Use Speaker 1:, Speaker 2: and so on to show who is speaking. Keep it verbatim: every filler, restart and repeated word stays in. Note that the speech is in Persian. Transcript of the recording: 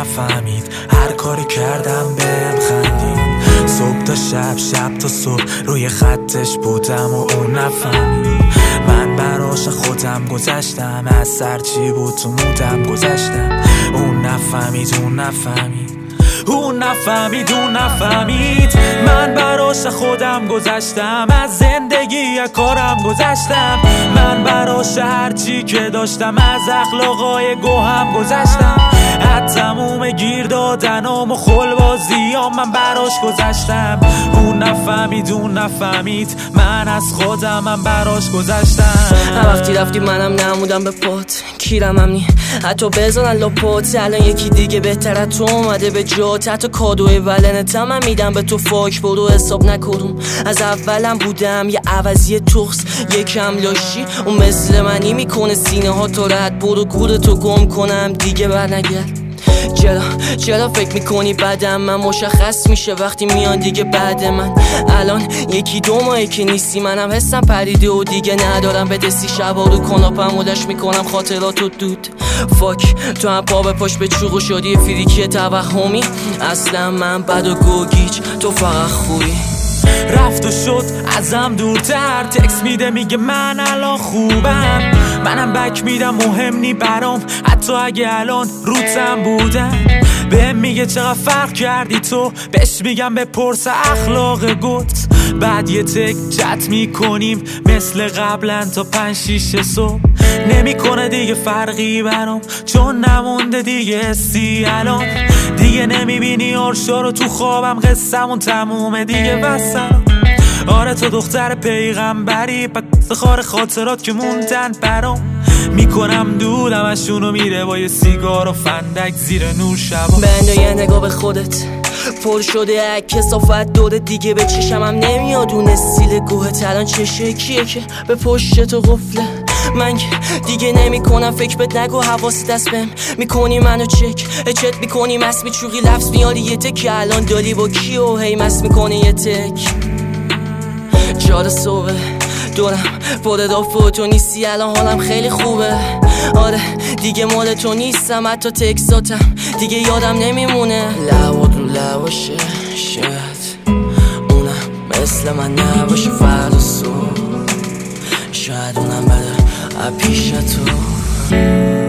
Speaker 1: نفهمید هر کاری کردم بهم خندید. صبح تا شب شب تا صبح روی خطش بودم و اون نفهمید. من براش خودم گذشتم، از سر چی بود تو مودم گذشتم. اون نفهمید اون نفهمید اون نفهمید اون نفهمید من براش خودم گذشتم، از زندگی یا کارم گذشتم. من براش هرچی که داشتم، از اخلاقای گوهم گذشتم. از تموم گیر دادنام و خلبازیام من براش گذشتم. اون نفهمید اون نفهمید من از خودم من براش گذشتم.
Speaker 2: وقتی رفتی منم نمودم به پات، کیرم هم نی حتی بزنن لپات. الان یکی دیگه بهتر از تو اومده به جات، حتی کادوی ولنتم من میدم به تو. فاک برو حساب نکنم، از اولم بودم یه عوضی تخص یکم لاشی. اون مثل منی میکنه سینه ها تو رد، برو گورتو گم کنم دیگه برنگرد. چرا چرا فکر میکنی بعدم من مشخص میشه وقتی میان دیگه بعد من. الان یکی دو ماهی که نیستی، منم حسم پریده و دیگه ندارم به دستی. شبا رو کناپم مدش میکنم خاطراتو دود. فاک تو هم پا به پاش به چوغو شدی فریکی توهمی. اصلا من بد و گوگیج تو فقط خوبی.
Speaker 1: رفت و شد ازم دورتر، تکس میده میگه من الان خوبم. منم بک میدم مهم نی برام، حتی اگه الان روتم بودم. بهم میگه چقدر فرق کردی تو، بهش میگم بپرس اخلاق گت. بعد یه تک چت میکنیم مثل قبلا تا پنج شیش صبح. نمیکنه دیگه فرقی برام، چون نمونده دیگه حسی الان. دیگه نمیبینی آرشا رو تو خوابم، قصمون تمومه دیگه وسلام. آره تو دختر پیغمبری، پس خار خاطرات که موندن برام. میکنم دودم ازشونو میره با یه سیگار و فندک زیر نور شبا.
Speaker 2: بنده یه نگاه به خودت پر شده کثافت دور دیگه به چشمم نمیاد. اون استیل گوهت الان چه شکلیه که به پشت تو قفله. من دیگه نمی کنم فکر بد نگو حواست دست بهم میکنی منو چک اچت میکنی مست میچوقی لفظ میاری یه تک. الان داری با کیو هی مست میکنی یه تک. چهار صبح دورم پر دافه تو نیستی، الان حالم خیلی خوبه. آره دیگه مال تو نیستم، حتی تکساتم دیگه یادم نمیمونه. لبات رو لباشه شاید اونم مثل من نباشه فردا صبح. شاید اونم بده پیش تو.